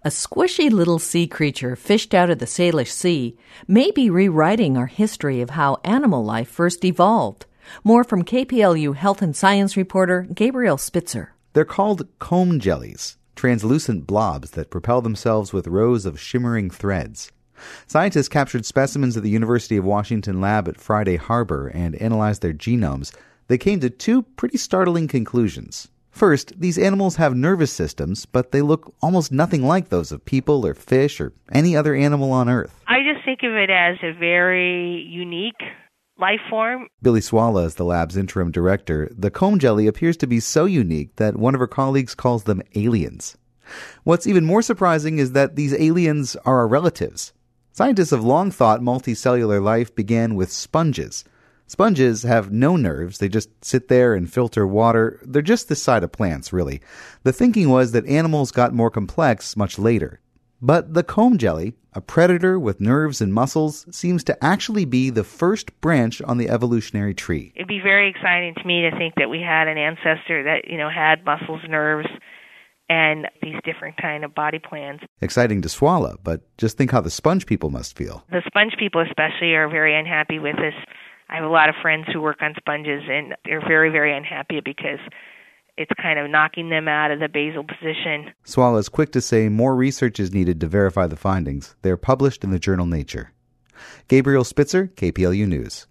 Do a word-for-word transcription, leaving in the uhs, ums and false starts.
A squishy little sea creature fished out of the Salish Sea may be rewriting our history of how animal life first evolved. More from K P L U Health and Science reporter Gabriel Spitzer. They're called comb jellies, translucent blobs that propel themselves with rows of shimmering threads. Scientists captured specimens at the University of Washington lab at Friday Harbor and analyzed their genomes. They came to two pretty startling conclusions. First, these animals have nervous systems, but they look almost nothing like those of people or fish or any other animal on Earth. I just think of it as a very unique life form. Billy Swala is the lab's interim director. The comb jelly appears to be so unique that one of her colleagues calls them aliens. What's even more surprising is that these aliens are our relatives. Scientists have long thought multicellular life began with sponges. Sponges have no nerves. They just sit there and filter water. They're just the side of plants, really. The thinking was that animals got more complex much later. But the comb jelly, a predator with nerves and muscles, seems to actually be the first branch on the evolutionary tree. It'd be very exciting to me to think that we had an ancestor that, you know, had muscles, nerves, and these different kind of body plans. Exciting to swallow, but just think how the sponge people must feel. The sponge people especially are very unhappy with this. I have a lot of friends who work on sponges, and they're very, very unhappy because it's kind of knocking them out of the basal position. Swala is quick to say more research is needed to verify the findings. They're published in the journal Nature. Gabriel Spitzer, K P L U News.